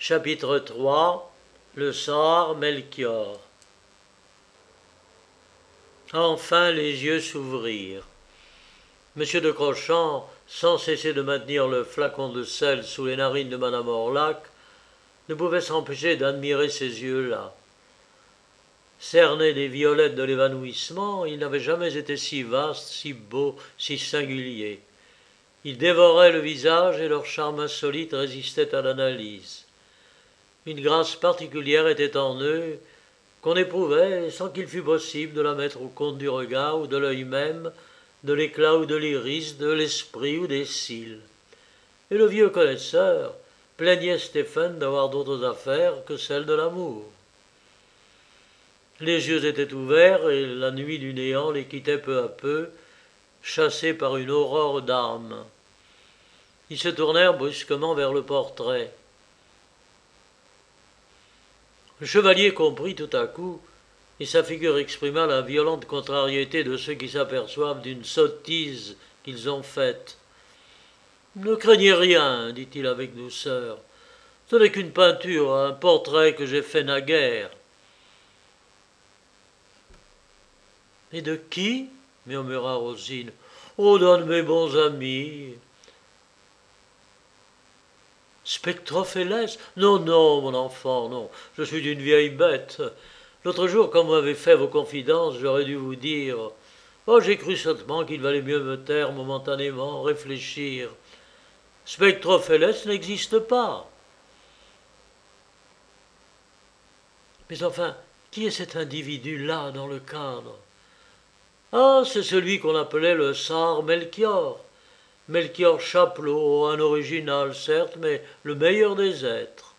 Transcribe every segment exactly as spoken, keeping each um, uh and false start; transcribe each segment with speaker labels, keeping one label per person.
Speaker 1: Chapitre trois. Le Sar Melchior. Enfin les yeux s'ouvrirent. Monsieur de Crochamp, sans cesser de maintenir le flacon de sel sous les narines de madame Orlac, ne pouvait s'empêcher d'admirer ces yeux-là. Cerné des violettes de l'évanouissement, ils n'avaient jamais été si vastes, si beaux, si singuliers. Ils dévoraient le visage et leur charme insolite résistait à l'analyse. Une grâce particulière était en eux, qu'on éprouvait sans qu'il fût possible de la mettre au compte du regard ou de l'œil même, de l'éclat ou de l'iris, de l'esprit ou des cils. Et le vieux connaisseur plaignait Stéphane d'avoir d'autres affaires que celles de l'amour. Les yeux étaient ouverts et la nuit du néant les quittait peu à peu, chassés par une aurore d'âme. Ils se tournèrent brusquement vers le portrait. Le chevalier comprit tout à coup, et sa figure exprima la violente contrariété de ceux qui s'aperçoivent d'une sottise qu'ils ont faite. « Ne craignez rien, dit-il avec douceur. Ce n'est qu'une peinture, un portrait que j'ai fait naguère. » « Et de qui ?» murmura Rosine. « Oh, d'un de mes bons amis. » « Spectrophélès ? Non, non, mon enfant, non. Je suis une vieille bête. L'autre jour, quand vous m'avez fait vos confidences, j'aurais dû vous dire. Oh, j'ai cru sottement qu'il valait mieux me taire momentanément, réfléchir. Spectrophélès n'existe pas. Mais enfin, qui est cet individu-là dans le cadre ? Ah, c'est celui qu'on appelait le Sar Melchior. Melchior Chapelot, un original certes, mais le meilleur des êtres.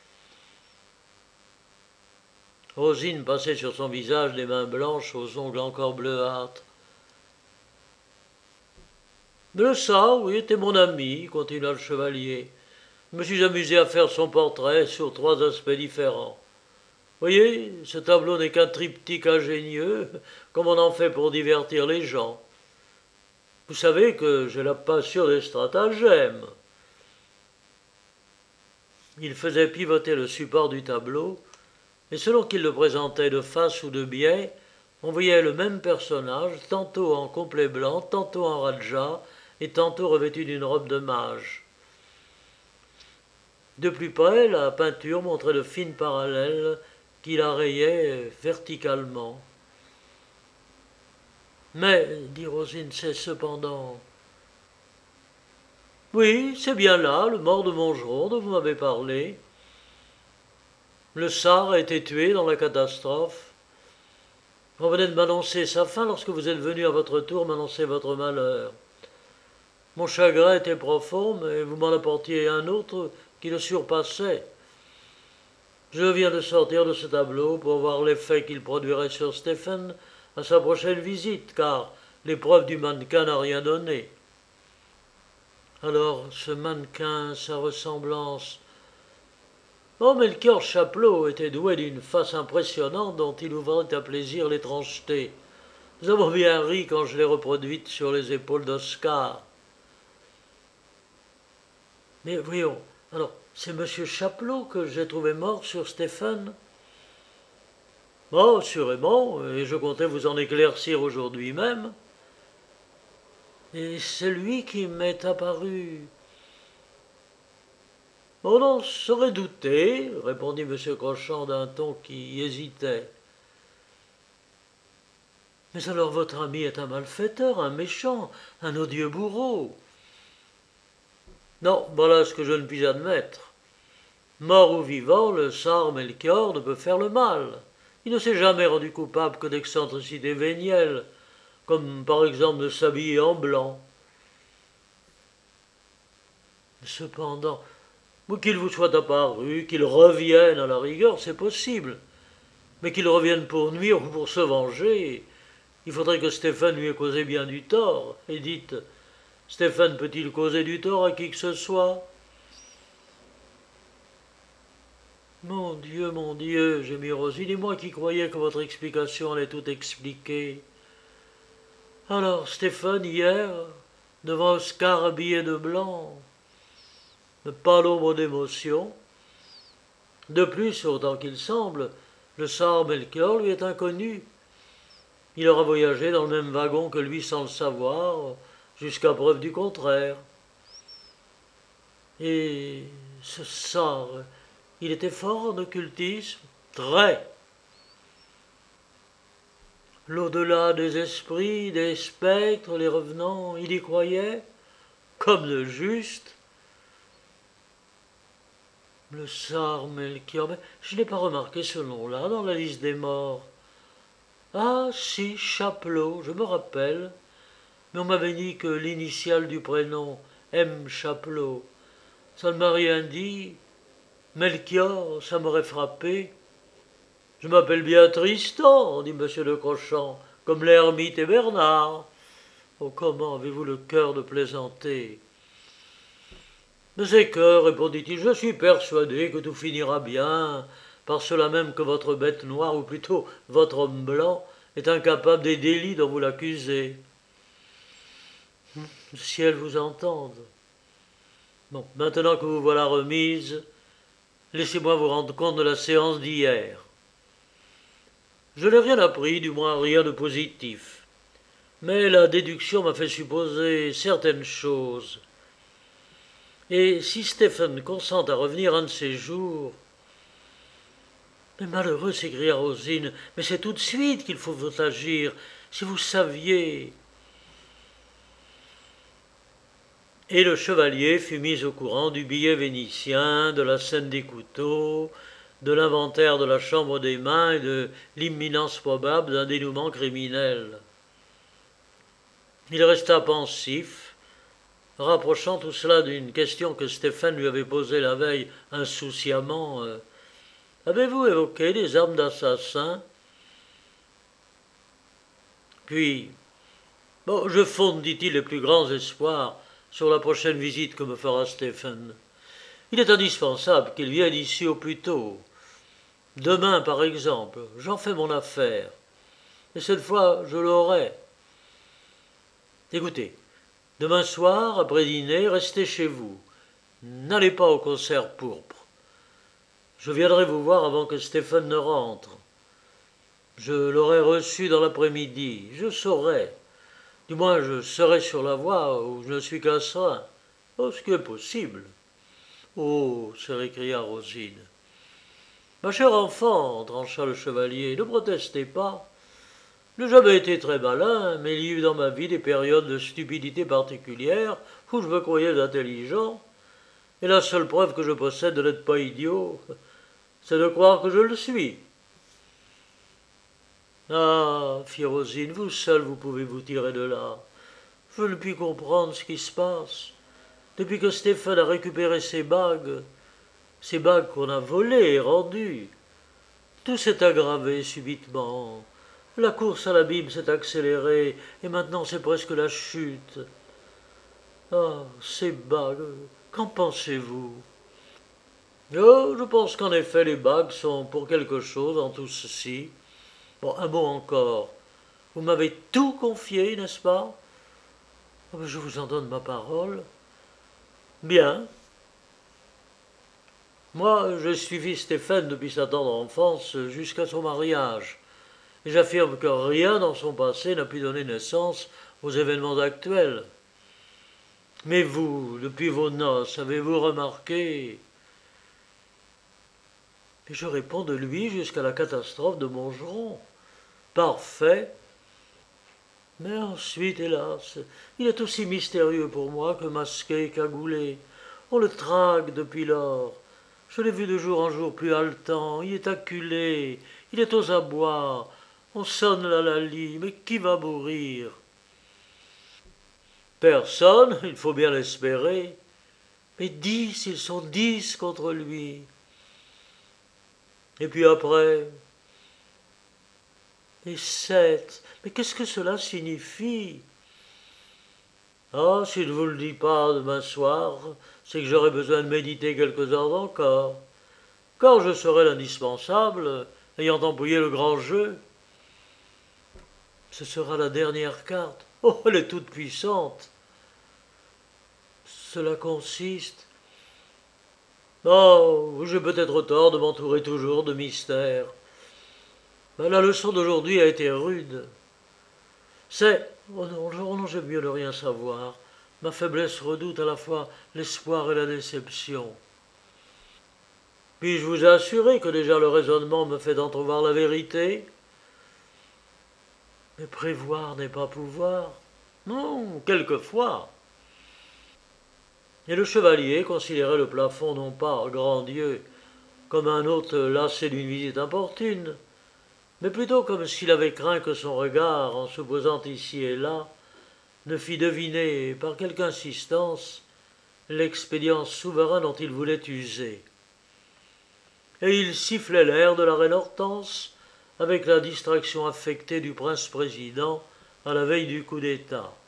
Speaker 1: Rosine passait sur son visage des mains blanches aux ongles encore bleuâtres. Mais le Sar, oui, était mon ami, continua le chevalier. Je me suis amusé à faire son portrait sur trois aspects différents. Voyez, ce tableau n'est qu'un triptyque ingénieux, comme on en fait pour divertir les gens. Vous savez que j'ai la passion des stratagèmes. Il faisait pivoter le support du tableau, et selon qu'il le présentait de face ou de biais, on voyait le même personnage, tantôt en complet blanc, tantôt en raja, et tantôt revêtu d'une robe de mage. De plus près, la peinture montrait de fines parallèles qui la rayaient verticalement. Mais, dit Rosine, c'est cependant... Oui, c'est bien là, le mort de Montgeron dont vous m'avez parlé. Le Sar a été tué dans la catastrophe. On venait de m'annoncer sa fin lorsque vous êtes venu à votre tour m'annoncer votre malheur. Mon chagrin était profond, mais vous m'en apportiez un autre qui le surpassait. Je viens de sortir de ce tableau pour voir l'effet qu'il produirait sur Stéphane à sa prochaine visite, car l'épreuve du mannequin n'a rien donné. Alors, ce mannequin, sa ressemblance... Oh, Melchior Chapelot était doué d'une face impressionnante dont il ouvrait à plaisir l'étrangeté. Nous avons bien ri quand je l'ai reproduite sur les épaules d'Oscar. Mais voyons, alors, c'est monsieur Chapelot que j'ai trouvé mort sur Stéphane ? Oh, sûrement, et je comptais vous en éclaircir aujourd'hui même. Et c'est lui qui m'est apparu. On en saurait douter, répondit M. Crochamp d'un ton qui hésitait. Mais alors votre ami est un malfaiteur, un méchant, un odieux bourreau. Non, voilà ce que je ne puis admettre. Mort ou vivant, le Sar Melchior ne peut faire le mal. Il ne s'est jamais rendu coupable que d'excentricités vénielles, comme par exemple de s'habiller en blanc. Cependant, qu'il vous soit apparu, qu'il revienne à la rigueur, c'est possible. Mais qu'il revienne pour nuire ou pour se venger, il faudrait que Stéphane lui ait causé bien du tort. Et dites, Stéphane peut-il causer du tort à qui que ce soit ? Mon Dieu, mon Dieu, gémit Rosine, et moi qui croyais que votre explication allait tout expliquer. Alors, Stéphane, hier, devant Oscar habillé de blanc, ne pas l'ombre d'émotion, De plus, autant qu'il semble, le Tsar Melchior lui est inconnu. Il aura voyagé dans le même wagon que lui sans le savoir, jusqu'à preuve du contraire. Et ce Tsar, il était fort en occultisme? Très. L'au-delà des esprits, des spectres, les revenants, il y croyait, comme de juste. Le Tsar Melchior, mais je n'ai pas remarqué ce nom-là dans la liste des morts. Ah si, Chapelot, je me rappelle, mais on m'avait dit que l'initiale du prénom, M. Chapelot, ça ne m'a rien dit. Melchior, ça m'aurait frappé. Je m'appelle bien Tristan, dit monsieur de Crochant, comme l'ermite et Bernard. Oh, comment avez-vous le cœur de plaisanter? Mais c'est que, répondit-il, je suis persuadé que tout finira bien, par cela même que votre bête noire, ou plutôt votre homme blanc, est incapable des délits dont vous l'accusez. Le ciel vous entende. Bon, maintenant que vous voilà remise, laissez-moi vous rendre compte de la séance d'hier. Je n'ai rien appris, du moins rien de positif. Mais la déduction m'a fait supposer certaines choses. Et si Stephen consent à revenir un de ces jours... Mais malheureux, s'écria Rosine, mais c'est tout de suite qu'il faut agir, si vous saviez... Et le chevalier fut mis au courant du billet vénitien, de la scène des couteaux, de l'inventaire de la chambre des mains et de l'imminence probable d'un dénouement criminel. Il resta pensif, rapprochant tout cela d'une question que Stéphane lui avait posée la veille insouciamment. Euh, « Avez-vous évoqué des armes d'assassin ?» Puis, « Bon, je fonde, dit-il, les plus grands espoirs sur la prochaine visite que me fera Stéphane. Il est indispensable qu'il vienne ici au plus tôt. Demain, par exemple, j'en fais mon affaire. Et cette fois, je l'aurai. Écoutez, demain soir, après dîner, restez chez vous. N'allez pas au concert pourpre. Je viendrai vous voir avant que Stéphane ne rentre. Je l'aurai reçu dans l'après-midi. Je saurai. Du moins, je serai sur la voie où je ne suis qu'un saint. Oh, ce qui est possible. Oh, se récria Rosine. Ma chère enfant, trancha le chevalier, ne protestez pas. Je n'ai jamais été très malin, mais il y a eu dans ma vie des périodes de stupidité particulière où je me croyais intelligent. Et la seule preuve que je possède de n'être pas idiot, c'est de croire que je le suis. Ah, fit Rosine, vous seul vous pouvez vous tirer de là. Je ne puis comprendre ce qui se passe. Depuis que Stéphane a récupéré ses bagues, ces bagues qu'on a volées et rendues, tout s'est aggravé subitement. La course à l'abîme s'est accélérée, et maintenant c'est presque la chute. Ah, ces bagues, qu'en pensez-vous? Oh, je pense qu'en effet les bagues sont pour quelque chose en tout ceci. Bon, un mot encore. Vous m'avez tout confié, n'est-ce pas? Je vous en donne ma parole. Bien. Moi, j'ai suivi Stéphane depuis sa tendre enfance jusqu'à son mariage. Et j'affirme que rien dans son passé n'a pu donner naissance aux événements actuels. Mais vous, depuis vos noces, avez-vous remarqué... Et je réponds de lui jusqu'à la catastrophe de Montgeron. Parfait. Mais ensuite, hélas, il est aussi mystérieux pour moi que masqué et cagoulé. On le traque depuis lors. Je l'ai vu de jour en jour plus haletant. Il est acculé, il est aux abois. On sonne la lalie, mais qui va mourir? Personne, il faut bien l'espérer. Mais dix, ils sont dix contre lui. Et puis après, et sept. Mais qu'est-ce que cela signifie? Ah, si je ne vous le dis pas demain soir, c'est que j'aurai besoin de méditer quelques heures encore. Quand je serai l'indispensable, ayant employé le grand jeu, ce sera la dernière carte. Oh, elle est toute puissante. Cela consiste... Oh, j'ai peut-être tort de m'entourer toujours de mystères. Mais la leçon d'aujourd'hui a été rude. C'est, oh non, oh non, j'aime mieux ne rien savoir. Ma faiblesse redoute à la fois l'espoir et la déception. Puis-je vous assurer que déjà le raisonnement me fait entrevoir la vérité? Mais prévoir n'est pas pouvoir. Non, quelquefois. Et le chevalier considérait le plafond non pas, grand Dieu, comme un hôte lassé d'une visite importune, mais plutôt comme s'il avait craint que son regard, en se posant ici et là, ne fît deviner par quelque insistance l'expédient souverain dont il voulait user. Et il sifflait l'air de la reine Hortense avec la distraction affectée du prince-président à la veille du coup d'État.